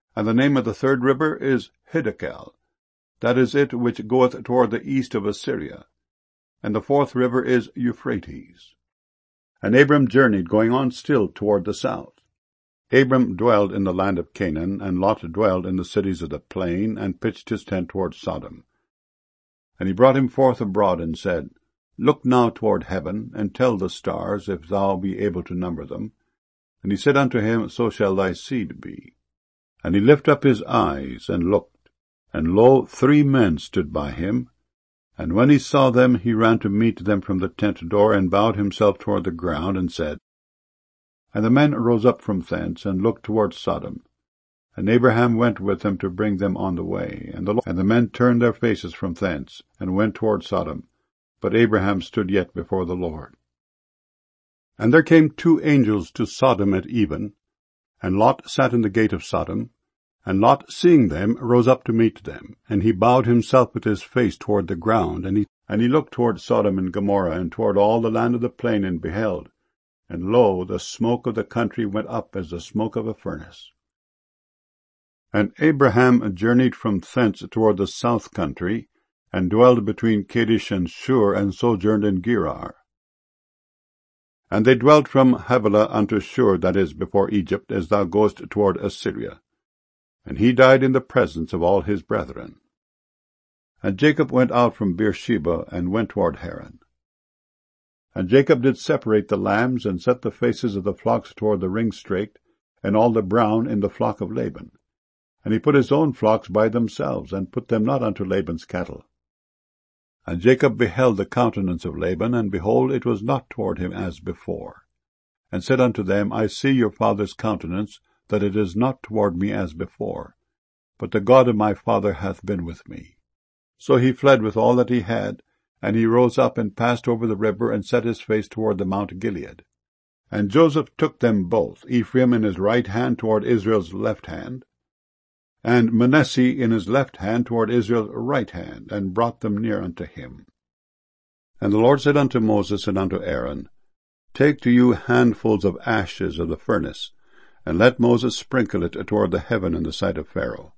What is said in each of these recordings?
And the name of the third river is Hiddekel. That is it which goeth toward the east of Assyria. And the fourth river is Euphrates. And Abram journeyed, going on still toward the south. Abram dwelled in the land of Canaan, and Lot dwelled in the cities of the plain, and pitched his tent toward Sodom. And he brought him forth abroad, and said, Look now toward heaven, and tell the stars, if thou be able to number them. And he said unto him, So shall thy seed be. And he lifted up his eyes, and looked, and lo, 3 men stood by him. And when he saw them, he ran to meet them from the tent door, and bowed himself toward the ground, and said, And the men rose up from thence, and looked toward Sodom. And Abraham went with them to bring them on the way. And the men turned their faces from thence, and went toward Sodom. But Abraham stood yet before the Lord. And there came 2 angels to Sodom at even, and Lot sat in the gate of Sodom. And Lot, seeing them, rose up to meet them. And he bowed himself with his face toward the ground, and he looked toward Sodom and Gomorrah, and toward all the land of the plain, and beheld. And lo, the smoke of the country went up as the smoke of a furnace. And Abraham journeyed from thence toward the south country, and dwelled between Kadesh and Shur, and sojourned in Gerar. And they dwelt from Havilah unto Shur, that is, before Egypt, as thou goest toward Assyria. And he died in the presence of all his brethren. And Jacob went out from Beersheba, and went toward Haran. And Jacob did separate the lambs, and set the faces of the flocks toward the ring-straked, and all the brown in the flock of Laban. And he put his own flocks by themselves, and put them not unto Laban's cattle. And Jacob beheld the countenance of Laban, and behold, it was not toward him as before. And said unto them, I see your father's countenance, that it is not toward me as before, but the God of my father hath been with me. So he fled with all that he had, and he rose up and passed over the river, and set his face toward the Mount Gilead. And Joseph took them both, Ephraim in his right hand toward Israel's left hand, and Manasseh in his left hand toward Israel's right hand, and brought them near unto him. And the Lord said unto Moses and unto Aaron, Take to you handfuls of ashes of the furnace, and let Moses sprinkle it toward the heaven in the sight of Pharaoh.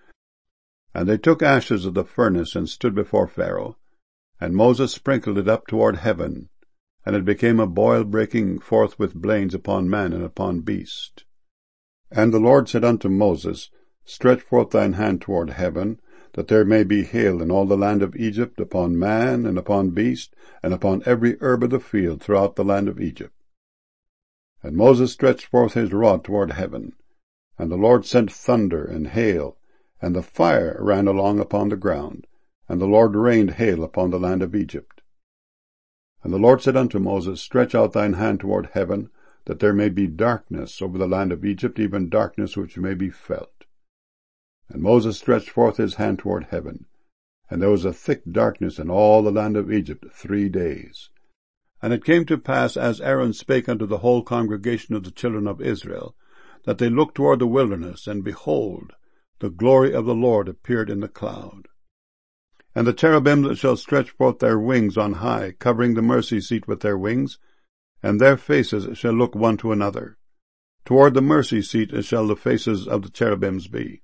And they took ashes of the furnace, and stood before Pharaoh, and Moses sprinkled it up toward heaven, and it became a boil breaking forth with blains upon man and upon beast. And the Lord said unto Moses, Stretch forth thine hand toward heaven, that there may be hail in all the land of Egypt, upon man, and upon beast, and upon every herb of the field throughout the land of Egypt. And Moses stretched forth his rod toward heaven, and the Lord sent thunder and hail, and the fire ran along upon the ground, and the Lord rained hail upon the land of Egypt. And the Lord said unto Moses, Stretch out thine hand toward heaven, that there may be darkness over the land of Egypt, even darkness which may be felt. And Moses stretched forth his hand toward heaven, and there was a thick darkness in all the land of Egypt 3 days. And it came to pass, as Aaron spake unto the whole congregation of the children of Israel, that they looked toward the wilderness, and behold, the glory of the Lord appeared in the cloud. And the cherubim shall stretch forth their wings on high, covering the mercy seat with their wings, and their faces shall look one to another. Toward the mercy seat shall the faces of the cherubims be.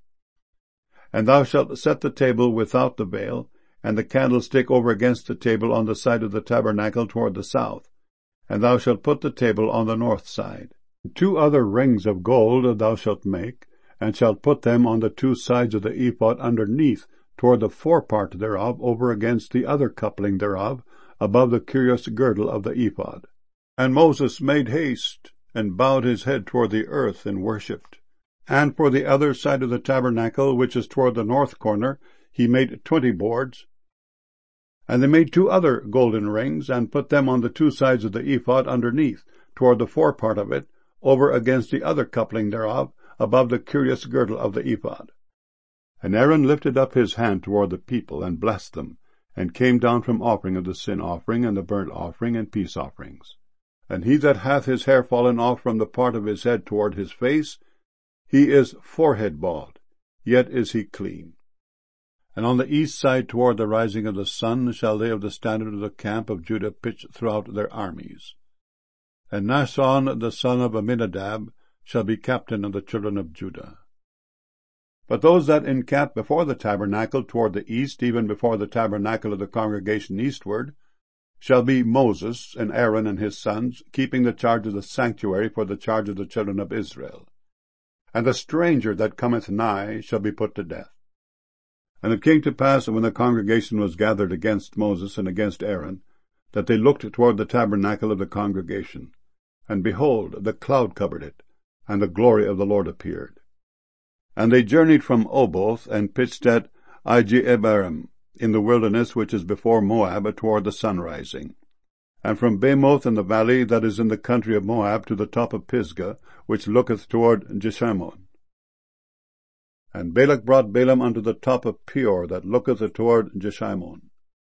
And thou shalt set the table without the veil, and the candlestick over against the table on the side of the tabernacle toward the south. And thou shalt put the table on the north side. 2 other rings of gold thou shalt make, and shalt put them on the 2 sides of the ephod underneath, toward the forepart thereof, over against the other coupling thereof, above the curious girdle of the ephod. And Moses made haste, and bowed his head toward the earth, and worshipped. And for the other side of the tabernacle, which is toward the north corner, he made 20 boards. And they made 2 other golden rings, and put them on the 2 sides of the ephod underneath, toward the forepart of it, over against the other coupling thereof, above the curious girdle of the ephod. And Aaron lifted up his hand toward the people, and blessed them, and came down from offering of the sin offering, and the burnt offering, and peace offerings. And he that hath his hair fallen off from the part of his head toward his face, he is forehead bald, yet is he clean. And on the east side toward the rising of the sun shall they of the standard of the camp of Judah pitch throughout their armies. And Nahshon the son of Amminadab shall be captain of the children of Judah. But those that encamp before the tabernacle toward the east, even before the tabernacle of the congregation eastward, shall be Moses and Aaron and his sons, keeping the charge of the sanctuary for the charge of the children of Israel. And the stranger that cometh nigh shall be put to death. And it came to pass, when the congregation was gathered against Moses and against Aaron, that they looked toward the tabernacle of the congregation. And behold, the cloud covered it, and the glory of the Lord appeared. And they journeyed from Oboth, and pitched at Ijeabarim, in the wilderness which is before Moab, toward the sunrising. And from Bamoth in the valley that is in the country of Moab to the top of Pisgah, which looketh toward Jeshimon. And Balak brought Balaam unto the top of Peor, that looketh toward Jeshimon.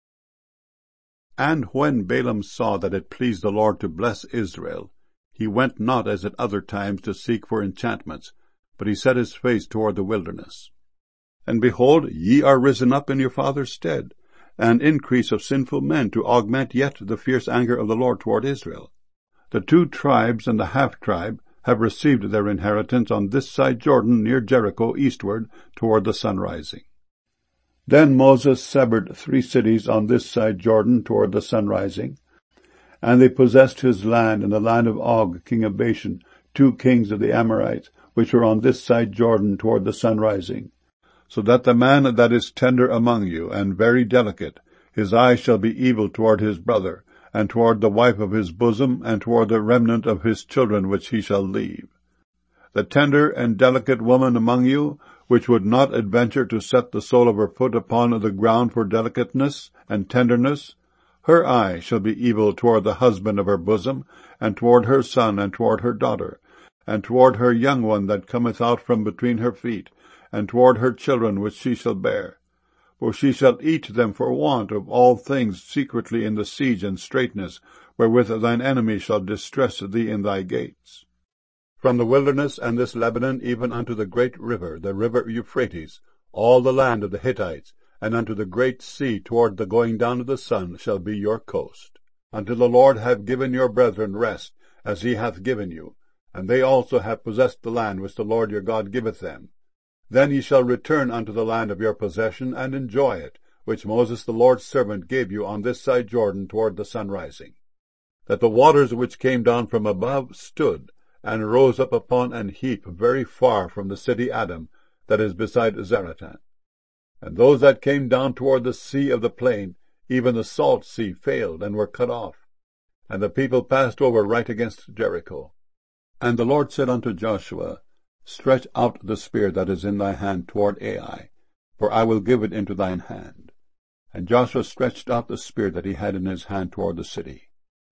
And when Balaam saw that it pleased the Lord to bless Israel, he went not as at other times to seek for enchantments, but he set his face toward the wilderness. And behold, ye are risen up in your father's stead, an increase of sinful men, to augment yet the fierce anger of the Lord toward Israel. The 2 tribes and the half-tribe have received their inheritance on this side Jordan, near Jericho, eastward, toward the sunrising. Then Moses severed 3 cities on this side Jordan, toward the sunrising, and they possessed his land and the land of Og, king of Bashan, 2 kings of the Amorites, which were on this side Jordan, toward the sunrising. So that the man that is tender among you, and very delicate, his eye shall be evil toward his brother, and toward the wife of his bosom, and toward the remnant of his children which he shall leave. The tender and delicate woman among you, which would not adventure to set the sole of her foot upon the ground for delicateness and tenderness, her eye shall be evil toward the husband of her bosom, and toward her son, and toward her daughter, and toward her young one that cometh out from between her feet, and toward her children which she shall bear. For she shall eat them for want of all things secretly in the siege and straitness, wherewith thine enemy shall distress thee in thy gates. From the wilderness and this Lebanon even unto the great river, the river Euphrates, all the land of the Hittites, and unto the great sea toward the going down of the sun shall be your coast, until the Lord have given your brethren rest, as he hath given you, and they also have possessed the land which the Lord your God giveth them. Then ye shall return unto the land of your possession, and enjoy it, which Moses the Lord's servant gave you on this side Jordan toward the sunrising. That the waters which came down from above stood, and rose up upon an heap very far from the city Adam, that is beside Zaratan. And those that came down toward the sea of the plain, even the salt sea, failed, and were cut off. And the people passed over right against Jericho. And the Lord said unto Joshua, Stretch out the spear that is in thy hand toward Ai, for I will give it into thine hand. And Joshua stretched out the spear that he had in his hand toward the city.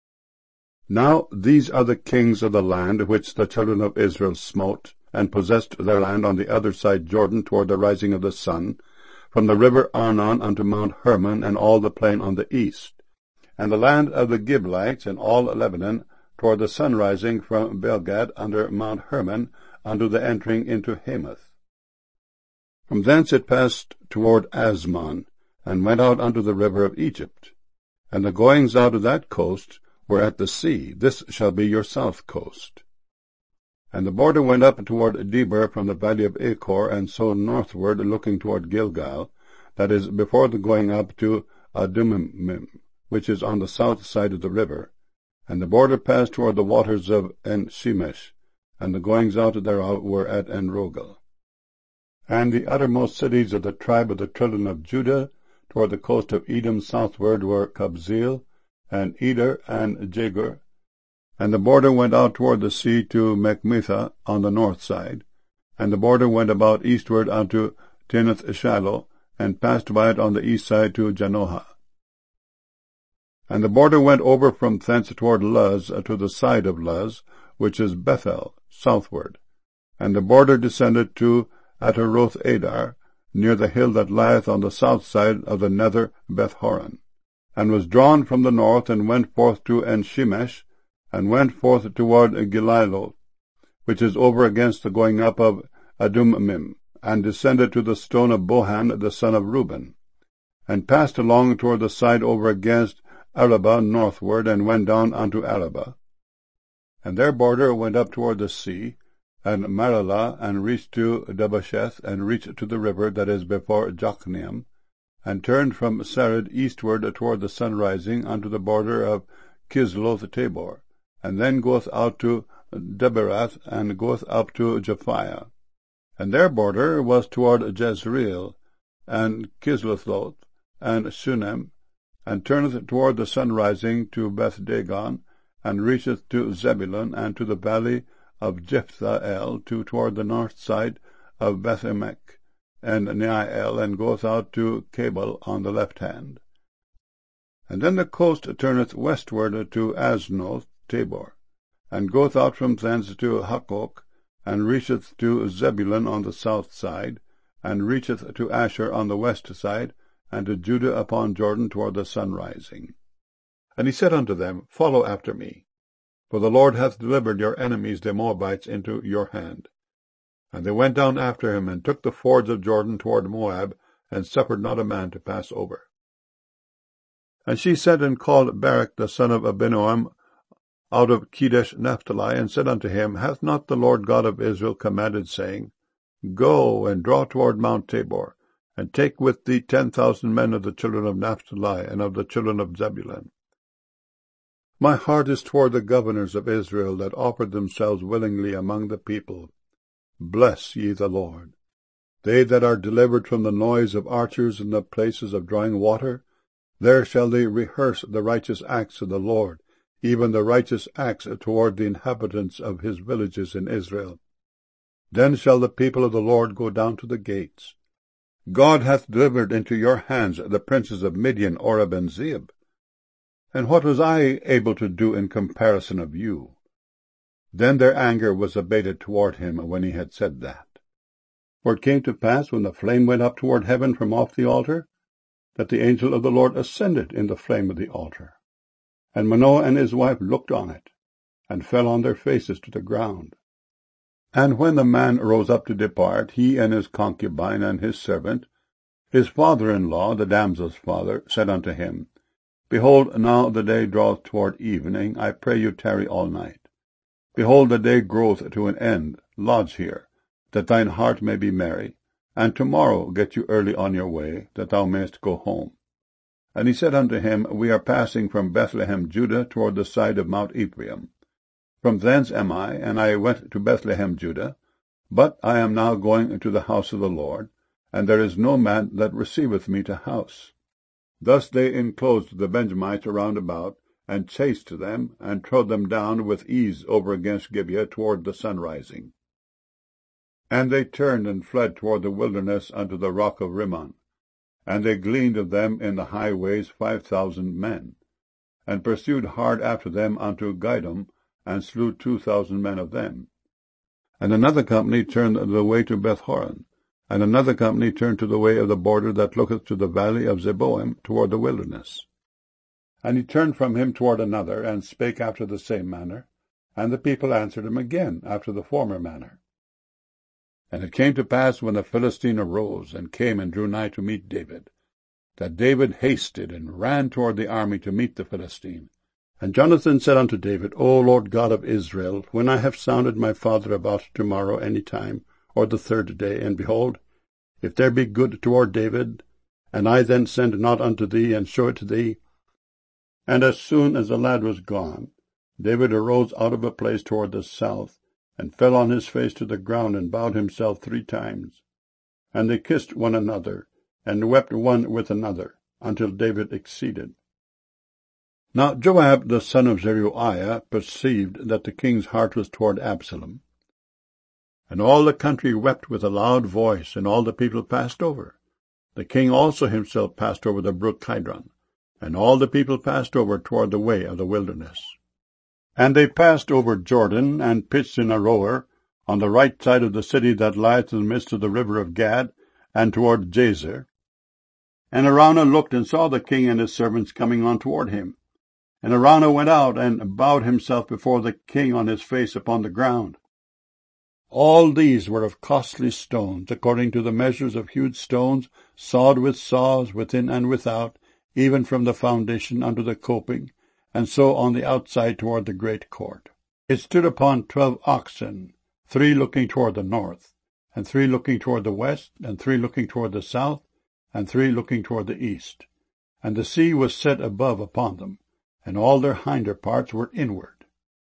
Now these are the kings of the land which the children of Israel smote, and possessed their land on the other side Jordan toward the rising of the sun, from the river Arnon unto Mount Hermon, and all the plain on the east, and the land of the Gibeonites, and all Lebanon, toward the sunrising from Belgad under Mount Hermon, unto the entering into Hamath. From thence it passed toward Asmon, and went out unto the river of Egypt. And the goings out of that coast were at the sea. This shall be your south coast. And the border went up toward Debir from the valley of Achor, and so northward, looking toward Gilgal, that is before the going up to Adumim, which is on the south side of the river. And the border passed toward the waters of En-Shemesh, and the goings out thereof were at En-Rogel. And the uttermost cities of the tribe of the children of Judah, toward the coast of Edom southward, were Kabzeel, and Eder, and Jagur. And the border went out toward the sea to Mechmetha on the north side, and the border went about eastward unto Tinath-Shiloh, and passed by it on the east side to Janohah. And the border went over from thence toward Luz to the side of Luz, which is Bethel, southward. And the border descended to Ataroth Adar, near the hill that lieth on the south side of the nether Beth-horon, and was drawn from the north, and went forth to En-Shemesh, and went forth toward Gililo, which is over against the going up of Adummim, and descended to the stone of Bohan the son of Reuben, and passed along toward the side over against Arabah northward, and went down unto Arabah. And their border went up toward the sea, and Maralah, and reached to Dabbesheth, and reached to the river that is before Jokneam, and turned from Sarid eastward toward the sunrising unto the border of Kisloth Tabor, and then goeth out to Deberath, and goeth up to Japhiah. And their border was toward Jezreel, and Kisloth, and Shunem, and turneth toward the sunrising to Beth-dagon, and reacheth to Zebulun, and to the valley of Jephthahel, toward the north side of Beth-emek, and Neiel, and goeth out to Cabal on the left hand. And then the coast turneth westward to Aznoth Tabor, and goeth out from thence to Hukkok, and reacheth to Zebulun on the south side, and reacheth to Asher on the west side, and to Judah upon Jordan toward the sunrising. And he said unto them, Follow after me, for the Lord hath delivered your enemies the Moabites into your hand. And they went down after him, and took the fords of Jordan toward Moab, and suffered not a man to pass over. And she sent and called Barak the son of Abinoam out of Kedesh Naphtali, and said unto him, Hath not the Lord God of Israel commanded, saying, Go and draw toward Mount Tabor, and take with thee 10,000 men of the children of Naphtali, and of the children of Zebulun? My heart is toward the governors of Israel that offered themselves willingly among the people. Bless ye the Lord. They that are delivered from the noise of archers in the places of drawing water, there shall they rehearse the righteous acts of the Lord, even the righteous acts toward the inhabitants of his villages in Israel. Then shall the people of the Lord go down to the gates. God hath delivered into your hands the princes of Midian, Oreb, and Zeeb. And what was I able to do in comparison of you? Then their anger was abated toward him when he had said that. For it came to pass, when the flame went up toward heaven from off the altar, that the angel of the Lord ascended in the flame of the altar. And Manoah and his wife looked on it, and fell on their faces to the ground. And when the man rose up to depart, he and his concubine and his servant, his father-in-law, the damsel's father, said unto him, Behold, now the day draweth toward evening, I pray you tarry all night. Behold, the day groweth to an end, lodge here, that thine heart may be merry, and tomorrow get you early on your way, that thou mayest go home. And he said unto him, We are passing from Bethlehem, Judah, toward the side of Mount Ephraim. From thence am I, and I went to Bethlehem, Judah, but I am now going to the house of the Lord, and there is no man that receiveth me to house. Thus they enclosed the Benjamites around about, and chased them, and trode them down with ease over against Gibeah toward the sunrising. And they turned and fled toward the wilderness unto the rock of Rimmon. And they gleaned of them in the highways 5,000 men, and pursued hard after them unto Gidom, and slew 2,000 men of them. And another company turned the way to Beth-horon, and another company turned to the way of the border that looketh to the valley of Zeboim toward the wilderness. And he turned from him toward another, and spake after the same manner, and the people answered him again after the former manner. And it came to pass, when the Philistine arose, and came and drew nigh to meet David, that David hasted and ran toward the army to meet the Philistine. And Jonathan said unto David, O Lord God of Israel, when I have sounded my father about tomorrow any time, or the third day, and behold, if there be good toward David, and I then send not unto thee, and show it to thee. And as soon as the lad was gone, David arose out of a place toward the south, and fell on his face to the ground, and bowed himself 3 times. And they kissed one another, and wept one with another, until David exceeded. Now Joab the son of Zeruiah perceived that the king's heart was toward Absalom. And all the country wept with a loud voice, and all the people passed over. The king also himself passed over the brook Kidron, and all the people passed over toward the way of the wilderness. And they passed over Jordan, and pitched in Aroer, on the right side of the city that lieth in the midst of the river of Gad, and toward Jazer. And Araunah looked, and saw the king and his servants coming on toward him. And Araunah went out, and bowed himself before the king on his face upon the ground. All these were of costly stones, according to the measures of hewed stones, sawed with saws within and without, even from the foundation unto the coping, and so on the outside toward the great court. It stood upon 12 oxen, 3 looking toward the north, and 3 looking toward the west, and 3 looking toward the south, and 3 looking toward the east. And the sea was set above upon them, and all their hinder parts were inward.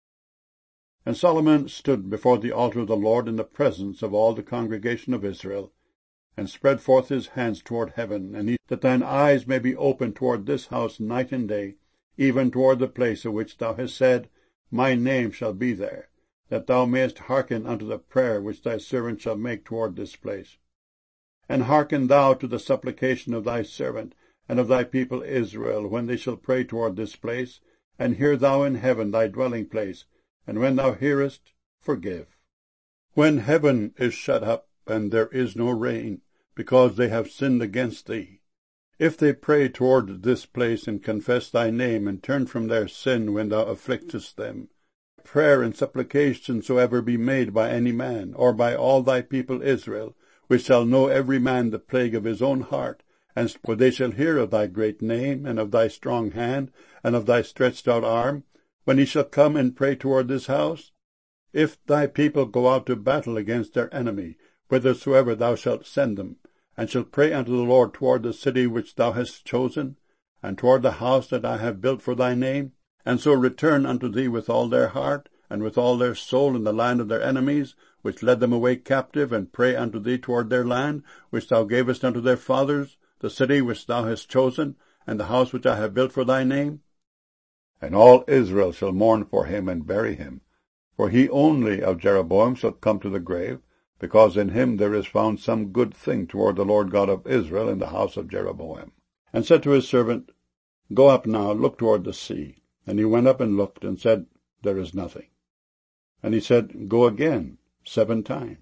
And Solomon stood before the altar of the Lord in the presence of all the congregation of Israel, and spread forth his hands toward heaven, and he that thine eyes may be open toward this house night and day, even toward the place of which thou hast said, My name shall be there, that thou mayest hearken unto the prayer which thy servant shall make toward this place. And hearken thou to the supplication of thy servant, and of thy people Israel, when they shall pray toward this place, and hear thou in heaven thy dwelling place, and when thou hearest, forgive. When heaven is shut up, and there is no rain, because they have sinned against thee, if they pray toward this place, and confess thy name, and turn from their sin when thou afflictest them, prayer and supplication soever be made by any man, or by all thy people Israel, which shall know every man the plague of his own heart, and for they shall hear of thy great name, and of thy strong hand, and of thy stretched out arm, when he shall come and pray toward this house? If thy people go out to battle against their enemy, whithersoever thou shalt send them, and shall pray unto the Lord toward the city which thou hast chosen, and toward the house that I have built for thy name, and so return unto thee with all their heart, and with all their soul in the land of their enemies, which led them away captive, and pray unto thee toward their land, which thou gavest unto their fathers, the city which thou hast chosen, and the house which I have built for thy name? And all Israel shall mourn for him, and bury him. For he only of Jeroboam shall come to the grave, because in him there is found some good thing toward the Lord God of Israel in the house of Jeroboam. And said to his servant, Go up now, look toward the sea. And he went up and looked, and said, There is nothing. And he said, Go again 7 times.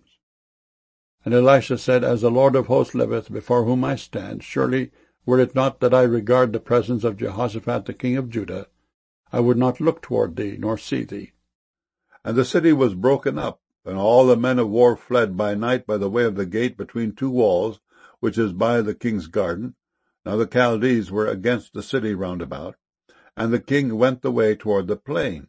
And Elisha said, As the Lord of hosts liveth, before whom I stand, surely, were it not that I regard the presence of Jehoshaphat the king of Judah, I would not look toward thee, nor see thee. And the city was broken up, and all the men of war fled by night by the way of the gate between 2 walls, which is by the king's garden. Now the Chaldees were against the city round about, and the king went the way toward the plain.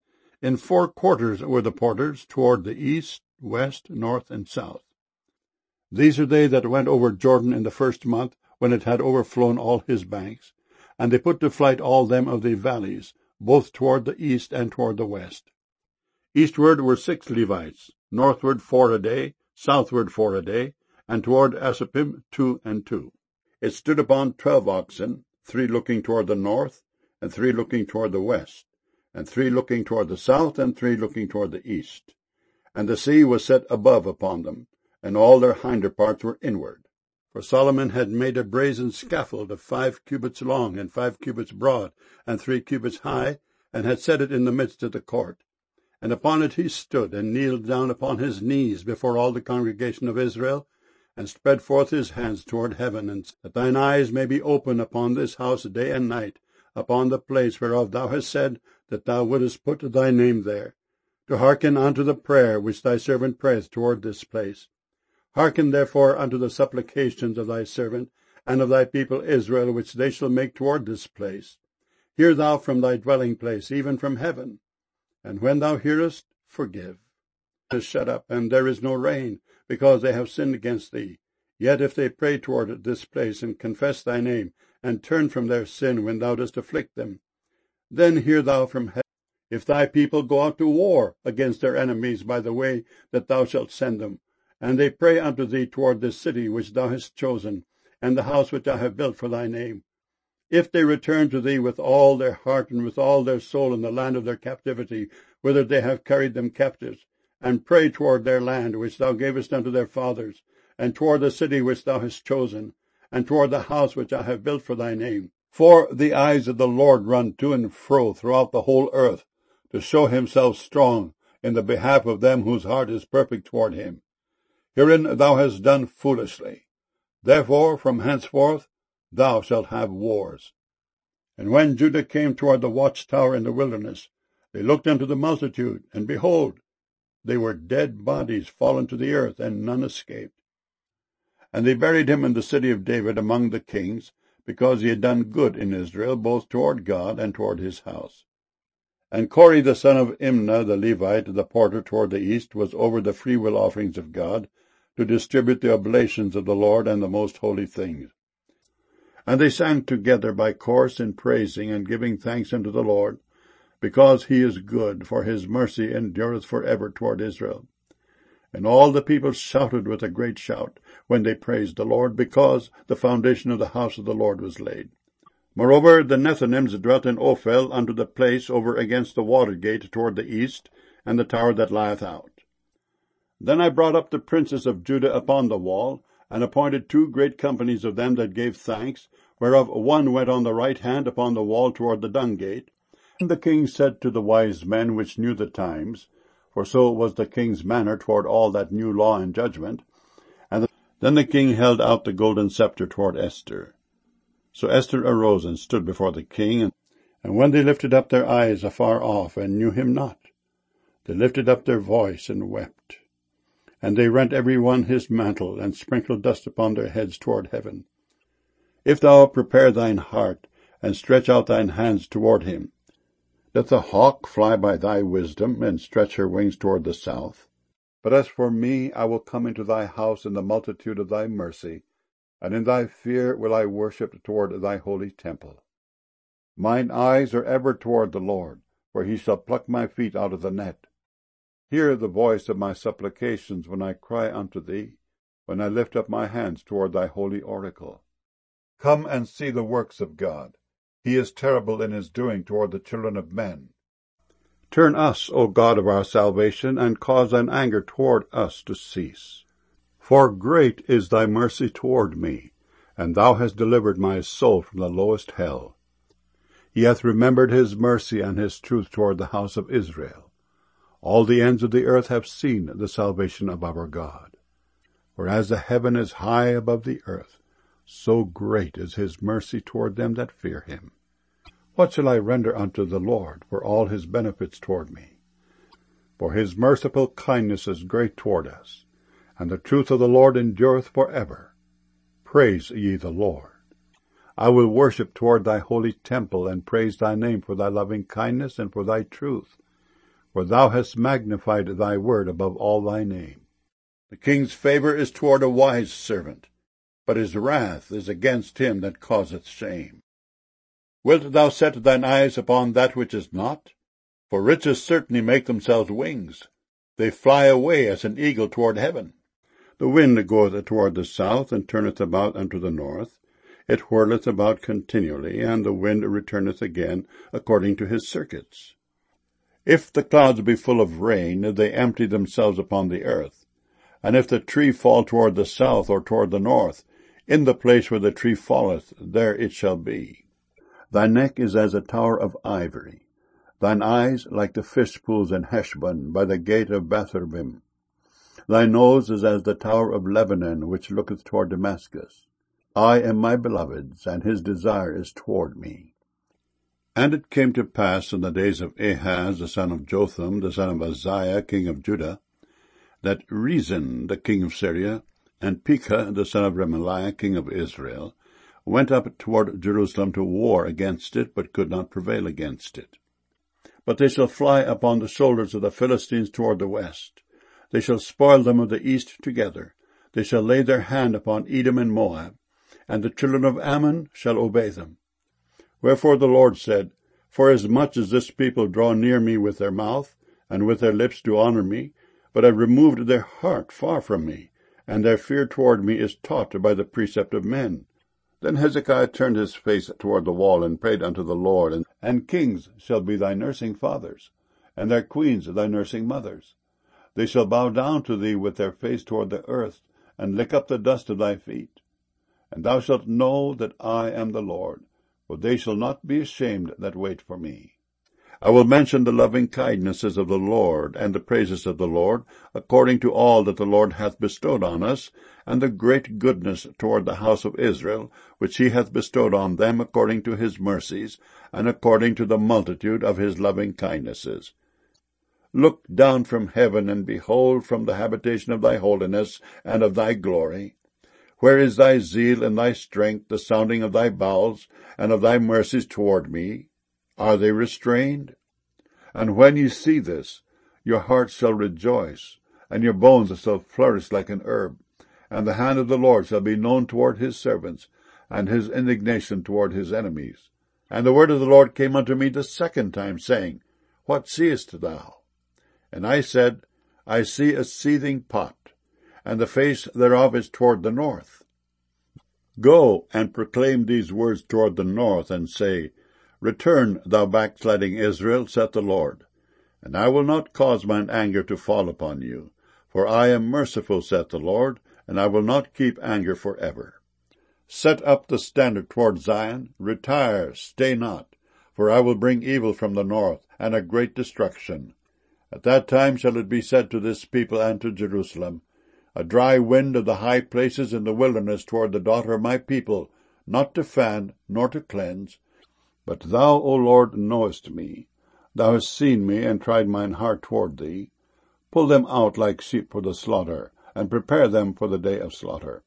In 4 quarters were the porters, toward the east, west, north, and south. These are they that went over Jordan in the 1st month, when it had overflown all his banks, and they put to flight all them of the valleys, both toward the east and toward the west. Eastward were 6 Levites, northward 4 a day, southward 4 a day, and toward Asapim 2 and 2. It stood upon 12 oxen, 3 looking toward the north, and 3 looking toward the west, and 3 looking toward the south, and 3 looking toward the east. And the sea was set above upon them, and all their hinder parts were inward. For Solomon had made a brazen scaffold of 5 cubits long, and 5 cubits broad, and 3 cubits high, and had set it in the midst of the court. And upon it he stood, and kneeled down upon his knees before all the congregation of Israel, and spread forth his hands toward heaven, and that thine eyes may be open upon this house day and night, upon the place whereof thou hast said that thou wouldest put thy name there, to hearken unto the prayer which thy servant prayeth toward this place. Hearken therefore unto the supplications of thy servant, and of thy people Israel, which they shall make toward this place. Hear thou from thy dwelling place, even from heaven. And when thou hearest, forgive. It is shut up, and there is no rain, because they have sinned against thee. Yet if they pray toward this place, and confess thy name, and turn from their sin when thou dost afflict them, then hear thou from heaven. If thy people go out to war against their enemies by the way that thou shalt send them, and they pray unto thee toward this city which thou hast chosen, and the house which I have built for thy name, if they return to thee with all their heart and with all their soul in the land of their captivity, whither they have carried them captives, and pray toward their land which thou gavest unto their fathers, and toward the city which thou hast chosen, and toward the house which I have built for thy name. For the eyes of the Lord run to and fro throughout the whole earth, to show himself strong in the behalf of them whose heart is perfect toward him. Herein thou hast done foolishly. Therefore from henceforth thou shalt have wars. And when Judah came toward the watchtower in the wilderness, they looked unto the multitude, and behold, they were dead bodies fallen to the earth, and none escaped. And they buried him in the city of David among the kings, because he had done good in Israel, both toward God and toward his house. And Kori the son of Imnah the Levite, the porter toward the east, was over the freewill offerings of God, to distribute the oblations of the Lord and the most holy things. And they sang together by course in praising and giving thanks unto the Lord, because he is good, for his mercy endureth for ever toward Israel. And all the people shouted with a great shout when they praised the Lord, because the foundation of the house of the Lord was laid. Moreover, the Nethinims dwelt in Ophel unto the place over against the water gate toward the east, and the tower that lieth out. Then I brought up the princes of Judah upon the wall, and appointed 2 great companies of them that gave thanks, whereof one went on the right hand upon the wall toward the dung gate. And the king said to the wise men which knew the times, for so was the king's manner toward all that knew law and judgment. Then the king held out the golden scepter toward Esther. So Esther arose and stood before the king, and when they lifted up their eyes afar off, and knew him not, they lifted up their voice and wept. And they rent every one his mantle, and sprinkled dust upon their heads toward heaven. If thou prepare thine heart, and stretch out thine hands toward him, doth the hawk fly by thy wisdom, and stretch her wings toward the south? But as for me, I will come into thy house in the multitude of thy mercy, and in thy fear will I worship toward thy holy temple. Mine eyes are ever toward the Lord, for he shall pluck my feet out of the net. Hear the voice of my supplications when I cry unto thee, when I lift up my hands toward thy holy oracle. Come and see the works of God. He is terrible in his doing toward the children of men. Turn us, O God of our salvation, and cause thine anger toward us to cease. For great is thy mercy toward me, and thou hast delivered my soul from the lowest hell. He hath remembered his mercy and his truth toward the house of Israel. All the ends of the earth have seen the salvation of our God. For as the heaven is high above the earth, so great is his mercy toward them that fear him. What shall I render unto the Lord for all his benefits toward me? For his merciful kindness is great toward us, and the truth of the Lord endureth for ever. Praise ye the Lord. I will worship toward thy holy temple, and praise thy name for thy loving kindness and for thy truth, for thou hast magnified thy word above all thy name. The king's favor is toward a wise servant, but his wrath is against him that causeth shame. Wilt thou set thine eyes upon that which is not? For riches certainly make themselves wings. They fly away as an eagle toward heaven. The wind goeth toward the south, and turneth about unto the north. It whirleth about continually, and the wind returneth again according to his circuits. If the clouds be full of rain, they empty themselves upon the earth. And if the tree fall toward the south or toward the north, in the place where the tree falleth, there it shall be. Thy neck is as a tower of ivory, thine eyes like the fish pools in Heshbon, by the gate of Bethabim. Thy nose is as the tower of Lebanon, which looketh toward Damascus. I am my beloved's, and his desire is toward me. And it came to pass in the days of Ahaz the son of Jotham, the son of Uzziah, king of Judah, that Rezin the king of Syria, and Pekah the son of Remaliah, king of Israel, went up toward Jerusalem to war against it, but could not prevail against it. But they shall fly upon the shoulders of the Philistines toward the west. They shall spoil them of the east together. They shall lay their hand upon Edom and Moab, and the children of Ammon shall obey them. Wherefore the Lord said, Forasmuch as this people draw near me with their mouth, and with their lips do honor me, but have removed their heart far from me, and their fear toward me is taught by the precept of men. Then Hezekiah turned his face toward the wall, and prayed unto the Lord, and kings shall be thy nursing fathers, and their queens thy nursing mothers. They shall bow down to thee with their face toward the earth, and lick up the dust of thy feet. And thou shalt know that I am the Lord, for they shall not be ashamed that wait for me. I will mention the loving kindnesses of the Lord, and the praises of the Lord, according to all that the Lord hath bestowed on us, and the great goodness toward the house of Israel, which he hath bestowed on them according to his mercies, and according to the multitude of his loving kindnesses. Look down from heaven, and behold from the habitation of thy holiness and of thy glory. Where is thy zeal and thy strength, the sounding of thy bowels, and of thy mercies toward me? Are they restrained? And when ye see this, your hearts shall rejoice, and your bones shall flourish like an herb. And the hand of the Lord shall be known toward his servants, and his indignation toward his enemies. And the word of the Lord came unto me the second time, saying, What seest thou? And I said, I see a seething pot, and the face thereof is toward the north. Go and proclaim these words toward the north, and say, Return, thou backsliding Israel, saith the Lord. And I will not cause mine anger to fall upon you. For I am merciful, saith the Lord, and I will not keep anger forever. Set up the standard toward Zion, retire, stay not, for I will bring evil from the north, and a great destruction. At that time shall it be said to this people and to Jerusalem, A dry wind of the high places in the wilderness toward the daughter of my people, not to fan, nor to cleanse. But thou, O Lord, knowest me. Thou hast seen me, and tried mine heart toward thee. Pull them out like sheep for the slaughter, and prepare them for the day of slaughter.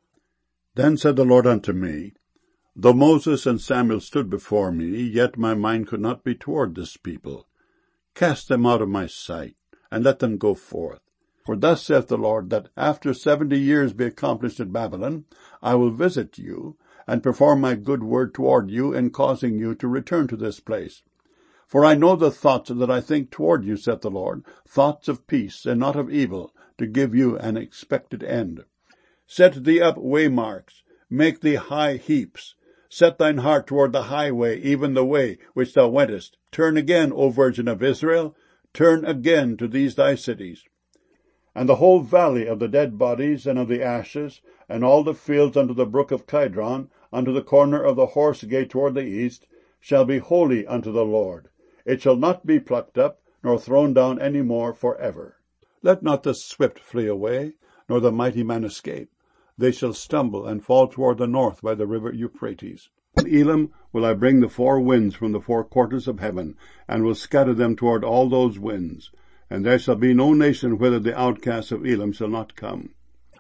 Then said the Lord unto me, Though Moses and Samuel stood before me, yet my mind could not be toward this people. Cast them out of my sight, and let them go forth. For thus saith the Lord, that after 70 years be accomplished at Babylon, I will visit you, and perform my good word toward you in causing you to return to this place. For I know the thoughts that I think toward you, saith the Lord, thoughts of peace and not of evil, to give you an expected end. Set thee up waymarks, make thee high heaps. Set thine heart toward the highway, even the way which thou wentest. Turn again, O Virgin of Israel, turn again to these thy cities. And the whole valley of the dead bodies and of the ashes, and all the fields unto the brook of Kidron, unto the corner of the horse gate toward the east, shall be holy unto the Lord. It shall not be plucked up, nor thrown down any more forever. Let not the swift flee away, nor the mighty man escape. They shall stumble and fall toward the north by the river Euphrates. In Elam will I bring the 4 winds from the 4 quarters of heaven, and will scatter them toward all those winds. And there shall be no nation whither the outcasts of Elam shall not come.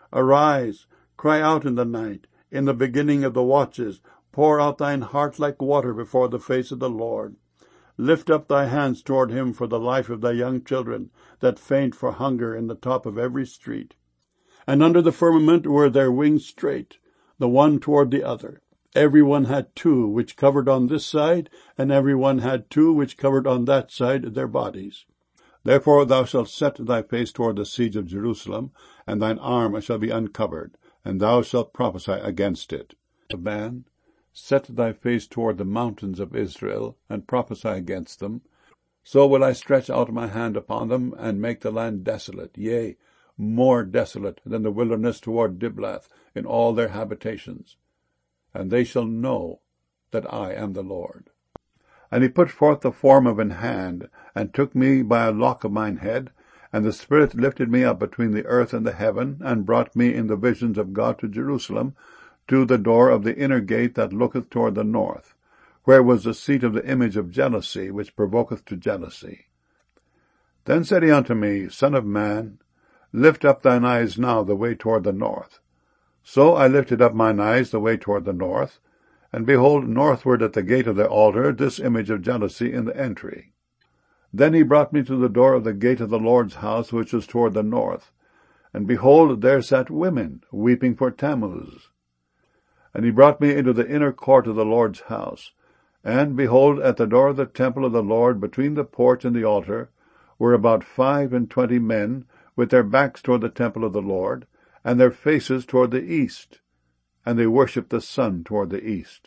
Arise, cry out in the night, in the beginning of the watches, pour out thine heart like water before the face of the Lord. Lift up thy hands toward him for the life of thy young children, that faint for hunger in the top of every street. And under the firmament were their wings straight, the one toward the other. Every one had 2 which covered on this side, and every one had 2 which covered on that side their bodies. Therefore thou shalt set thy face toward the siege of Jerusalem, and thine arm shall be uncovered, and thou shalt prophesy against it. Man, set thy face toward the mountains of Israel, and prophesy against them. So will I stretch out my hand upon them, and make the land desolate, yea, more desolate than the wilderness toward Diblath, in all their habitations. And they shall know that I am the Lord. And he put forth the form of an hand, and took me by a lock of mine head, and the Spirit lifted me up between the earth and the heaven, and brought me in the visions of God to Jerusalem, to the door of the inner gate that looketh toward the north, where was the seat of the image of jealousy, which provoketh to jealousy. Then said he unto me, Son of man, lift up thine eyes now the way toward the north. So I lifted up mine eyes the way toward the north, and behold, northward at the gate of the altar, this image of jealousy in the entry. Then he brought me to the door of the gate of the Lord's house, which was toward the north. And behold, there sat women, weeping for Tammuz. And he brought me into the inner court of the Lord's house. And behold, at the door of the temple of the Lord, between the porch and the altar, were about 25 men, with their backs toward the temple of the Lord, and their faces toward the east. And they worshipped the sun toward the east.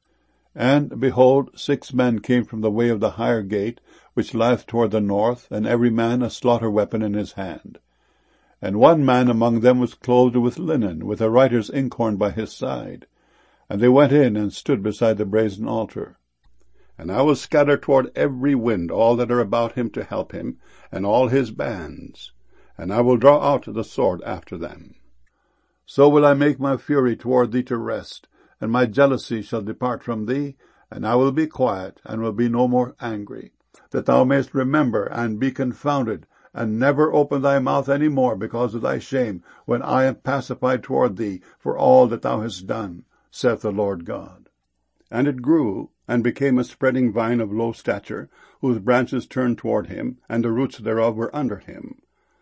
And, behold, 6 men came from the way of the higher gate, which lieth toward the north, and every man a slaughter weapon in his hand. And one man among them was clothed with linen, with a writer's inkhorn by his side. And they went in and stood beside the brazen altar. And I will scatter toward every wind all that are about him to help him, and all his bands. And I will draw out the sword after them. So will I make my fury toward thee to rest, and my jealousy shall depart from thee, and I will be quiet, and will be no more angry, that thou mayest remember and be confounded, and never open thy mouth any more because of thy shame, when I am pacified toward thee for all that thou hast done, saith the Lord God. And it grew, and became a spreading vine of low stature, whose branches turned toward him, and the roots thereof were under him.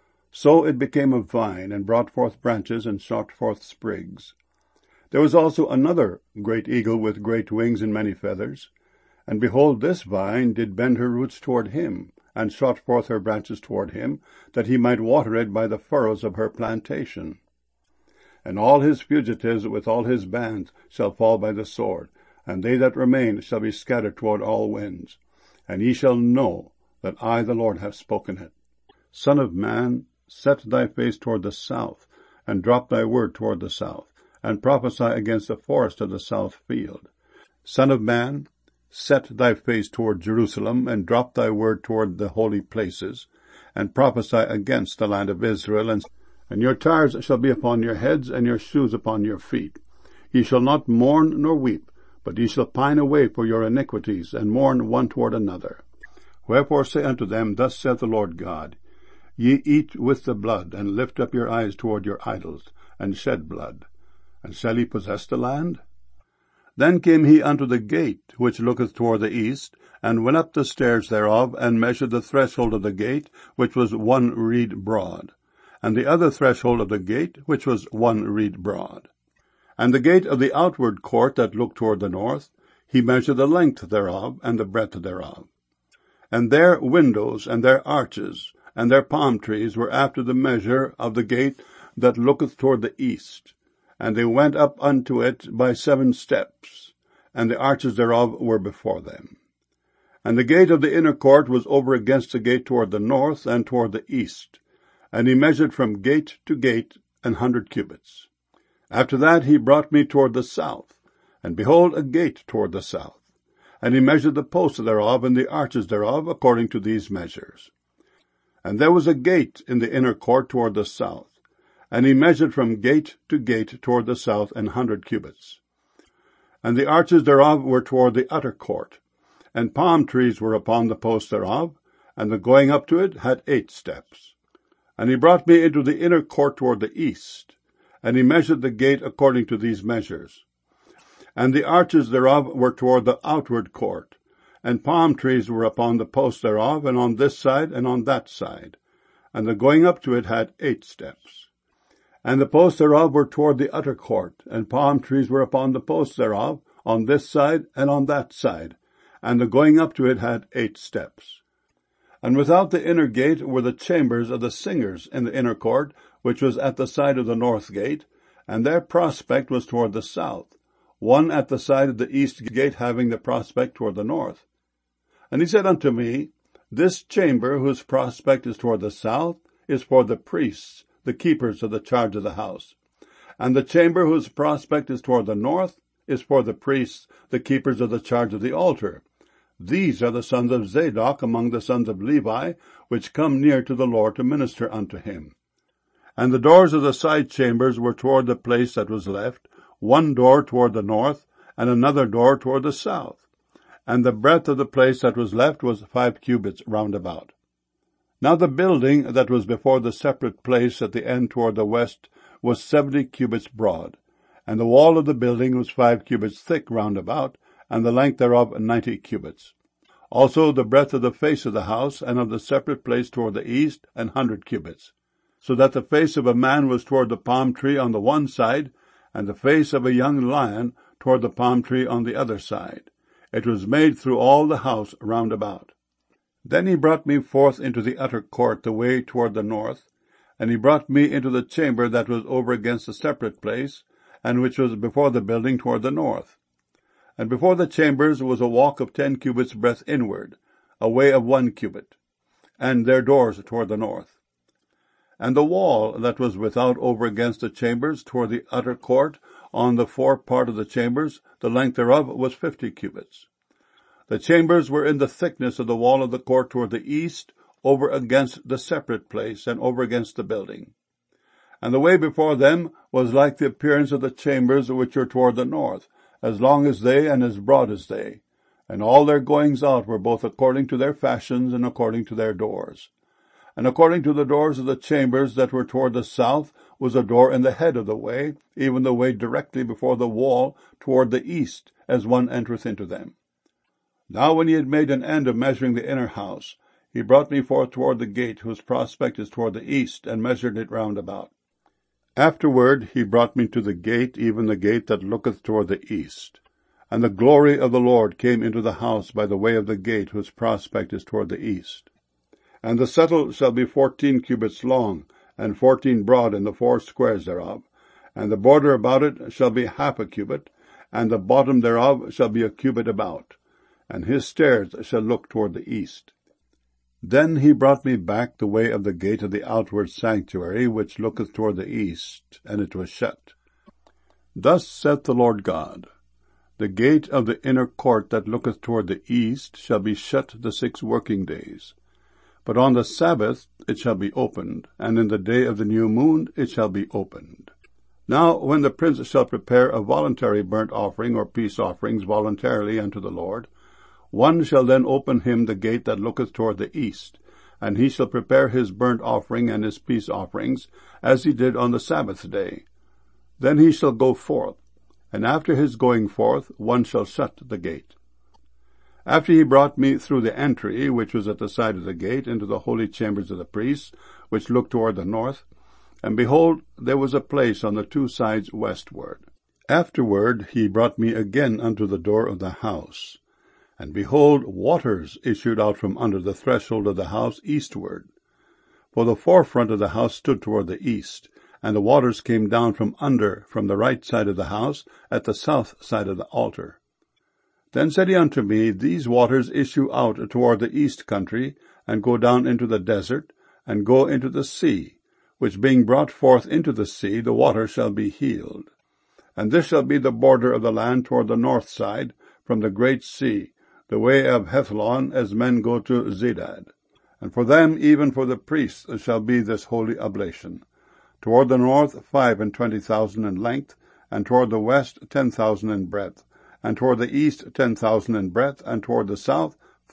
So it became a vine, and brought forth branches, and shot forth sprigs. There was also another great eagle with great wings and many feathers. And behold, this vine did bend her roots toward him, and shot forth her branches toward him, that he might water it by the furrows of her plantation. And all his fugitives with all his bands shall fall by the sword, and they that remain shall be scattered toward all winds. And ye shall know that I the Lord have spoken it. Son of man, set thy face toward the south, and drop thy word toward the south, and prophesy against the forest of the south field. Son of man, set thy face toward Jerusalem, and drop thy word toward the holy places, and prophesy against the land of Israel, and your tires shall be upon your heads, and your shoes upon your feet. Ye shall not mourn nor weep, but ye shall pine away for your iniquities, and mourn one toward another. Wherefore say unto them, Thus saith the Lord God, Ye eat with the blood, and lift up your eyes toward your idols, and shed blood. And shall ye possess the land? Then came he unto the gate, which looketh toward the east, and went up the stairs thereof, and measured the threshold of the gate, which was 1 reed broad, and the other threshold of the gate, which was 1 reed broad. And the gate of the outward court that looked toward the north, he measured the length thereof, and the breadth thereof. And their windows, and their arches, and their palm trees were after the measure of the gate that looketh toward the east. And they went up unto it by 7 steps, and the arches thereof were before them. And the gate of the inner court was over against the gate toward the north and toward the east. And he measured from gate to gate 100 cubits. After that he brought me toward the south, and behold, a gate toward the south. And he measured the posts thereof and the arches thereof according to these measures. And there was a gate in the inner court toward the south. And he measured from gate to gate toward the south 100 cubits. And the arches thereof were toward the utter court, and palm trees were upon the posts thereof, and the going up to it had 8 steps. And he brought me into the inner court toward the east, and he measured the gate according to these measures. And the arches thereof were toward the outward court, and palm trees were upon the posts thereof, and on this side and on that side. And the going up to it had 8 steps. And the posts thereof were toward the utter court, and palm trees were upon the posts thereof, on this side and on that side. And the going up to it had 8 steps. And without the inner gate were the chambers of the singers in the inner court, which was at the side of the north gate, and their prospect was toward the south, one at the side of the east gate having the prospect toward the north. And he said unto me, This chamber, whose prospect is toward the south, is for the priests, the keepers of the charge of the house. And the chamber whose prospect is toward the north is for the priests, the keepers of the charge of the altar. These are the sons of Zadok among the sons of Levi, which come near to the Lord to minister unto him. And the doors of the side chambers were toward the place that was left, one door toward the north, and another door toward the south. And the breadth of the place that was left was 5 cubits round about. Now the building that was before the separate place at the end toward the west was 70 cubits broad, and the wall of the building was 5 cubits thick round about, and the length thereof 90 cubits. Also the breadth of the face of the house, and of the separate place toward the east, 100 cubits. So that the face of a man was toward the palm tree on the one side, and the face of a young lion toward the palm tree on the other side. It was made through all the house round about. Then he brought me forth into the utter court, the way toward the north, and he brought me into the chamber that was over against the separate place, and which was before the building toward the north. And before the chambers was a walk of 10 cubits breadth inward, a way of 1 cubit, and their doors toward the north. And the wall that was without over against the chambers toward the utter court, on the fore part of the chambers, the length thereof was 50 cubits. The chambers were in the thickness of the wall of the court toward the east, over against the separate place, and over against the building. And the way before them was like the appearance of the chambers which are toward the north, as long as they, and as broad as they. And all their goings out were both according to their fashions, and according to their doors. And according to the doors of the chambers that were toward the south was a door in the head of the way, even the way directly before the wall toward the east, as one entereth into them. Now when he had made an end of measuring the inner house, he brought me forth toward the gate, whose prospect is toward the east, and measured it round about. Afterward he brought me to the gate, even the gate that looketh toward the east. And the glory of the Lord came into the house by the way of the gate, whose prospect is toward the east. And the settle shall be 14 cubits long, and 14 broad in the 4 squares thereof. And the border about it shall be half a cubit, and the bottom thereof shall be a cubit about. And his stairs shall look toward the east. Then he brought me back the way of the gate of the outward sanctuary, which looketh toward the east, and it was shut. Thus saith the Lord God, The gate of the inner court that looketh toward the east shall be shut the 6 working days. But on the Sabbath it shall be opened, and in the day of the new moon it shall be opened. Now when the prince shall prepare a voluntary burnt offering or peace offerings voluntarily unto the Lord, one shall then open him the gate that looketh toward the east, and he shall prepare his burnt offering and his peace offerings, as he did on the Sabbath day. Then he shall go forth, and after his going forth one shall shut the gate. After he brought me through the entry, which was at the side of the gate, into the holy chambers of the priests, which looked toward the north, and behold, there was a place on the 2 sides westward. Afterward he brought me again unto the door of the house. And behold, waters issued out from under the threshold of the house eastward. For the forefront of the house stood toward the east, and the waters came down from under, from the right side of the house, at the south side of the altar. Then said he unto me, These waters issue out toward the east country, and go down into the desert, and go into the sea, which being brought forth into the sea, the water shall be healed. And this shall be the border of the land toward the north side, from the great sea, the way of Hethlon, as men go to Zedad. And for them, even for the priests, shall be this holy oblation. Toward the north 25,000 in length, and toward the west 10,000 in breadth, and toward the east 10,000 in breadth, and toward the south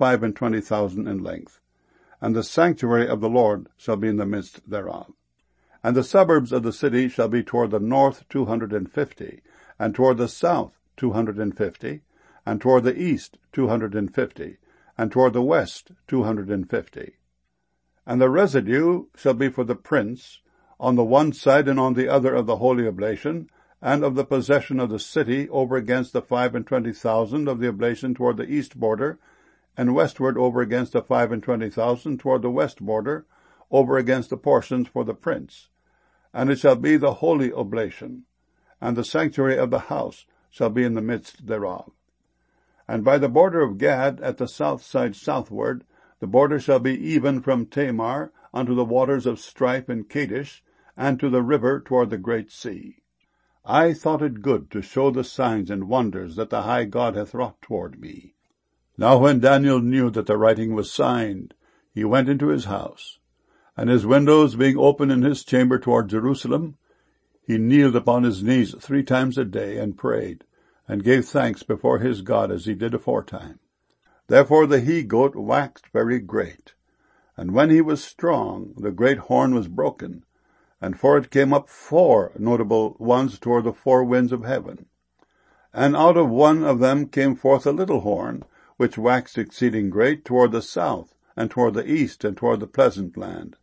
25,000 in length. And the sanctuary of the Lord shall be in the midst thereof. And the suburbs of the city shall be toward the north 250, and toward the south 250, and toward the east 250, and toward the west 250. And the residue shall be for the prince, on the one side and on the other of the holy oblation, and of the possession of the city over against the 25,000 of the oblation toward the east border, and westward over against the 25,000 toward the west border, over against the portions for the prince. And it shall be the holy oblation, and the sanctuary of the house shall be in the midst thereof. And by the border of Gad, at the south side southward, the border shall be even from Tamar unto the waters of strife in Kadesh, and to the river toward the great sea. I thought it good to show the signs and wonders that the high God hath wrought toward me. Now when Daniel knew that the writing was signed, he went into his house. And his windows being open in his chamber toward Jerusalem, he kneeled upon his knees 3 times a day, and prayed, and gave thanks before his God as he did aforetime. Therefore the he-goat waxed very great. And when he was strong, the great horn was broken, and for it came up 4 notable ones toward the 4 winds of heaven. And out of one of them came forth a little horn, which waxed exceeding great toward the south, and toward the east, and toward the pleasant land.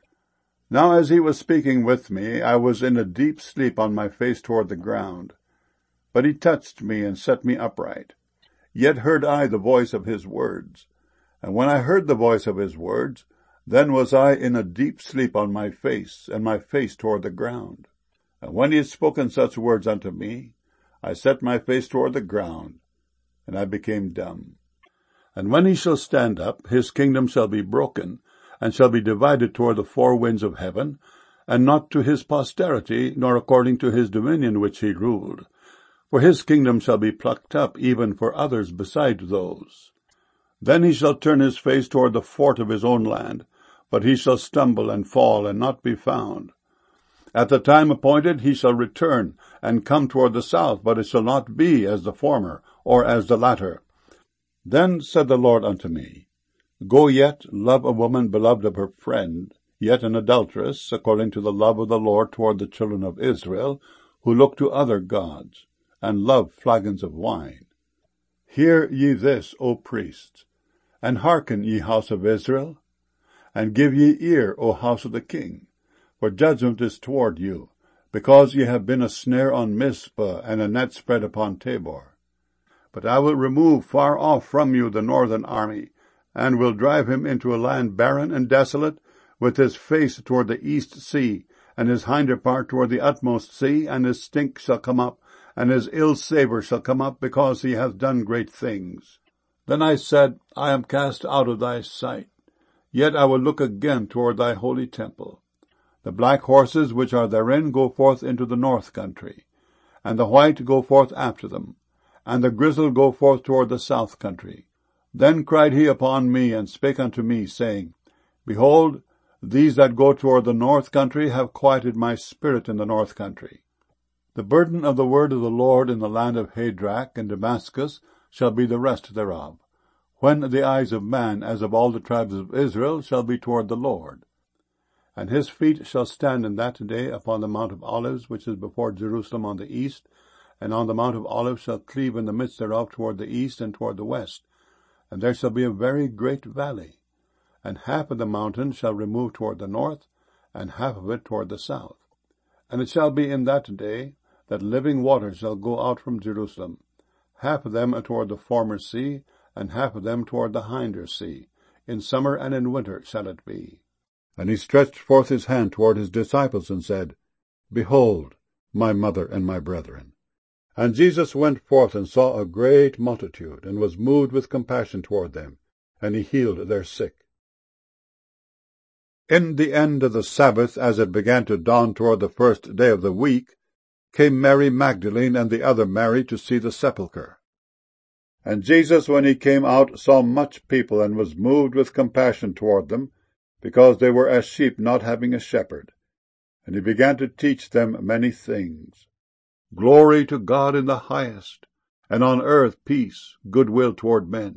Now as he was speaking with me, I was in a deep sleep on my face toward the ground. But he touched me and set me upright. Yet heard I the voice of his words. And when I heard the voice of his words, then was I in a deep sleep on my face, and my face toward the ground. And when he had spoken such words unto me, I set my face toward the ground, and I became dumb. And when he shall stand up, his kingdom shall be broken, and shall be divided toward the 4 winds of heaven, and not to his posterity, nor according to his dominion which he ruled. For his kingdom shall be plucked up, even for others beside those. Then he shall turn his face toward the fort of his own land, but he shall stumble and fall, and not be found. At the time appointed he shall return, and come toward the south, but it shall not be as the former, or as the latter. Then said the Lord unto me, Go yet, love a woman beloved of her friend, yet an adulteress, according to the love of the Lord toward the children of Israel, who look to other gods, and love flagons of wine. Hear ye this, O priests, and hearken, ye house of Israel, and give ye ear, O house of the king, for judgment is toward you, because ye have been a snare on Mizpah, and a net spread upon Tabor. But I will remove far off from you the northern army, and will drive him into a land barren and desolate, with his face toward the east sea, and his hinder part toward the utmost sea, and his stink shall come up, and his ill savour shall come up, because he hath done great things. Then I said, I am cast out of thy sight, yet I will look again toward thy holy temple. The black horses which are therein go forth into the north country, and the white go forth after them, and the grizzle go forth toward the south country. Then cried he upon me, and spake unto me, saying, Behold, these that go toward the north country have quieted my spirit in the north country. The burden of the word of the Lord in the land of Hadrach and Damascus shall be the rest thereof, when the eyes of man, as of all the tribes of Israel, shall be toward the Lord. And his feet shall stand in that day upon the Mount of Olives, which is before Jerusalem on the east, and on the Mount of Olives shall cleave in the midst thereof toward the east and toward the west. And there shall be a very great valley, and half of the mountain shall remove toward the north, and half of it toward the south. And it shall be in that day that living waters shall go out from Jerusalem, half of them toward the former sea, and half of them toward the hinder sea. In summer and in winter shall it be. And he stretched forth his hand toward his disciples, and said, Behold, my mother and my brethren. And Jesus went forth and saw a great multitude, and was moved with compassion toward them, and he healed their sick. In the end of the Sabbath, as it began to dawn toward the first day of the week, came Mary Magdalene and the other Mary to see the sepulchre. And Jesus, when he came out, saw much people, and was moved with compassion toward them, because they were as sheep not having a shepherd. And he began to teach them many things. Glory to God in the highest, and on earth peace, goodwill toward men.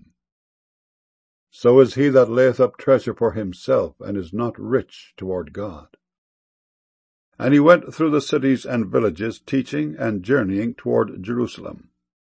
So is he that layeth up treasure for himself, and is not rich toward God. And he went through the cities and villages, teaching and journeying toward Jerusalem.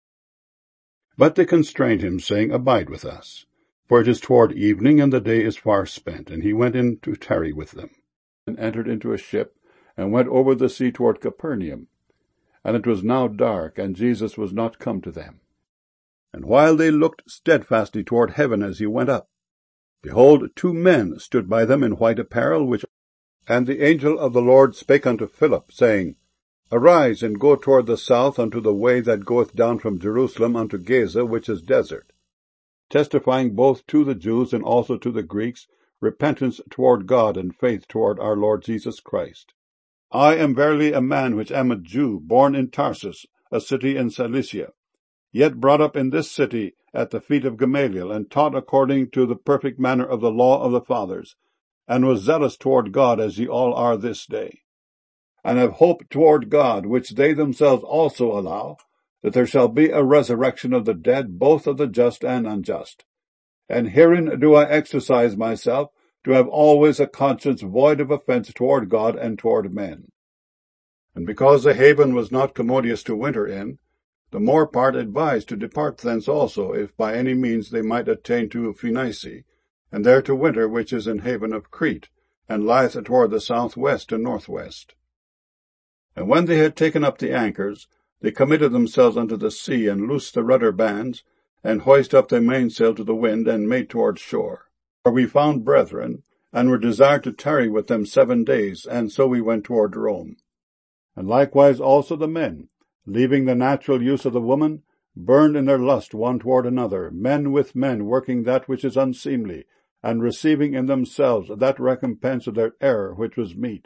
But they constrained him, saying, Abide with us, for it is toward evening, and the day is far spent. And he went in to tarry with them, and entered into a ship, and went over the sea toward Capernaum. And it was now dark, and Jesus was not come to them. And while they looked steadfastly toward heaven as he went up, behold, 2 men stood by them in white apparel, and the angel of the Lord spake unto Philip, saying, Arise, and go toward the south unto the way that goeth down from Jerusalem unto Gaza, which is desert, testifying both to the Jews and also to the Greeks repentance toward God and faith toward our Lord Jesus Christ. I am verily a man which am a Jew, born in Tarsus, a city in Cilicia, yet brought up in this city at the feet of Gamaliel, and taught according to the perfect manner of the law of the fathers, and was zealous toward God, as ye all are this day. And have hope toward God, which they themselves also allow, that there shall be a resurrection of the dead, both of the just and unjust. And herein do I exercise myself, to have always a conscience void of offense toward God and toward men. And because the haven was not commodious to winter in, the more part advised to depart thence also, if by any means they might attain to Phoenice, and there to winter, which is an haven of Crete, and lieth toward the southwest and northwest. And when they had taken up the anchors, they committed themselves unto the sea, and loosed the rudder bands, and hoised up the mainsail to the wind, and made toward shore. For we found brethren, and were desired to tarry with them 7 days, and so we went toward Rome. And likewise also the men, leaving the natural use of the woman, burned in their lust one toward another, men with men, working that which is unseemly, and receiving in themselves that recompense of their error which was meet.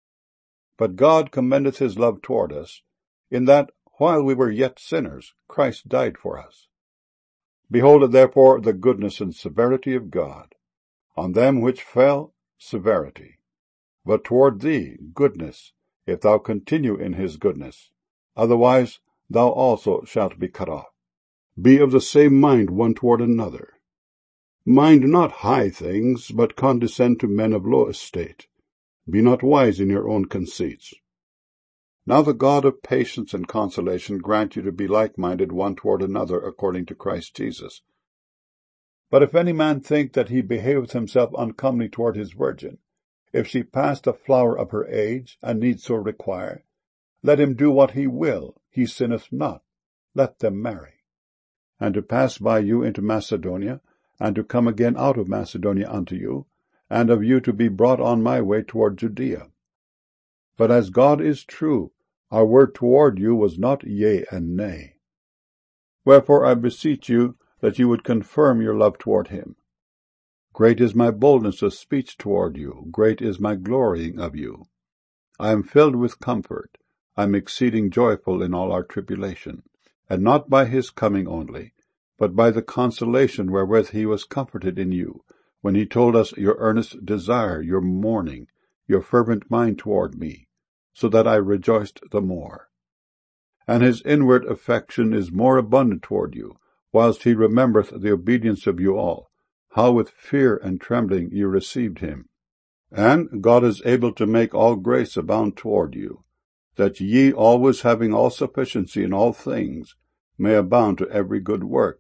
But God commendeth his love toward us, in that, while we were yet sinners, Christ died for us. Behold therefore the goodness and severity of God. On them which fell, severity. But toward thee, goodness, if thou continue in his goodness. Otherwise thou also shalt be cut off. Be of the same mind one toward another. Mind not high things, but condescend to men of low estate. Be not wise in your own conceits. Now the God of patience and consolation grant you to be like-minded one toward another according to Christ Jesus. But if any man think that he behaveth himself uncomely toward his virgin, if she pass the flower of her age, and need so require, let him do what he will, he sinneth not, let them marry. And to pass by you into Macedonia, and to come again out of Macedonia unto you, and of you to be brought on my way toward Judea. But as God is true, our word toward you was not yea and nay. Wherefore I beseech you that you would confirm your love toward him. Great is my boldness of speech toward you, great is my glorying of you. I am filled with comfort, I am exceeding joyful in all our tribulation, and not by his coming only, but by the consolation wherewith he was comforted in you, when he told us your earnest desire, your mourning, your fervent mind toward me, so that I rejoiced the more. And his inward affection is more abundant toward you, whilst he remembereth the obedience of you all, how with fear and trembling you received him. And God is able to make all grace abound toward you, that ye, always having all sufficiency in all things, may abound to every good work.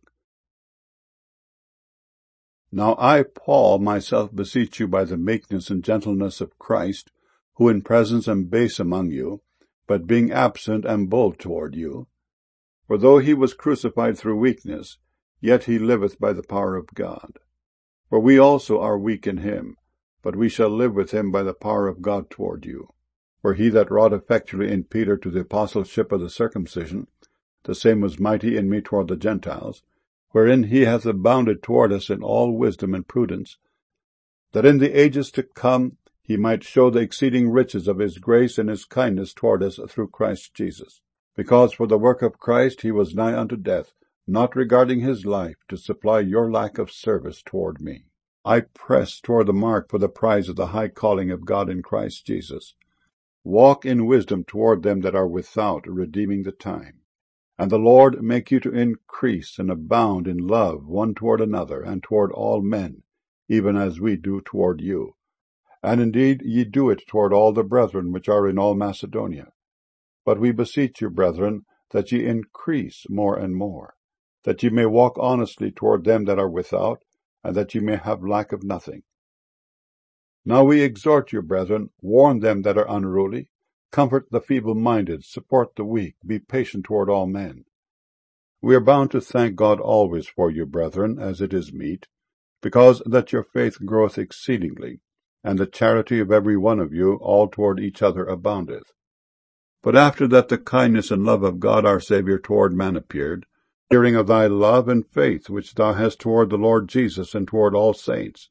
Now I, Paul, myself beseech you by the meekness and gentleness of Christ, who in presence am base among you, but being absent am bold toward you. For though he was crucified through weakness, yet he liveth by the power of God. For we also are weak in him, but we shall live with him by the power of God toward you. For he that wrought effectually in Peter to the apostleship of the circumcision, the same was mighty in me toward the Gentiles, wherein he hath abounded toward us in all wisdom and prudence, that in the ages to come he might show the exceeding riches of his grace and his kindness toward us through Christ Jesus. Because for the work of Christ he was nigh unto death, not regarding his life, to supply your lack of service toward me. I press toward the mark for the prize of the high calling of God in Christ Jesus. Walk in wisdom toward them that are without, redeeming the time. And the Lord make you to increase and abound in love one toward another, and toward all men, even as we do toward you. And indeed ye do it toward all the brethren which are in all Macedonia. But we beseech you, brethren, that ye increase more and more, that ye may walk honestly toward them that are without, and that ye may have lack of nothing. Now we exhort you, brethren, warn them that are unruly, comfort the feeble-minded, support the weak, be patient toward all men. We are bound to thank God always for you, brethren, as it is meet, because that your faith groweth exceedingly, and the charity of every one of you all toward each other aboundeth. But after that the kindness and love of God our Saviour toward man appeared, hearing of thy love and faith which thou hast toward the Lord Jesus and toward all saints.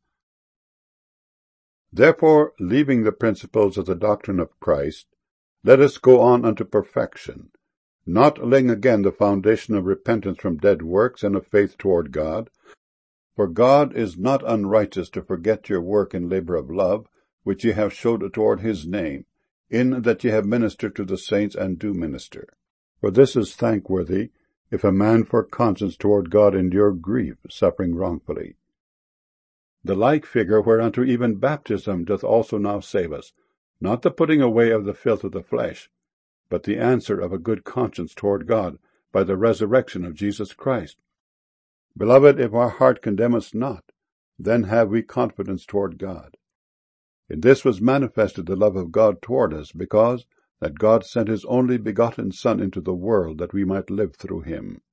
Therefore, leaving the principles of the doctrine of Christ, let us go on unto perfection, not laying again the foundation of repentance from dead works and of faith toward God. For God is not unrighteous to forget your work and labor of love, which ye have showed toward his name, in that ye have ministered to the saints and do minister. For this is thankworthy, if a man for conscience toward God endure grief, suffering wrongfully. The like figure whereunto even baptism doth also now save us, not the putting away of the filth of the flesh, but the answer of a good conscience toward God by the resurrection of Jesus Christ. Beloved, if our heart condemn us not, then have we confidence toward God. In this was manifested the love of God toward us, because that God sent his only begotten Son into the world, that we might live through him.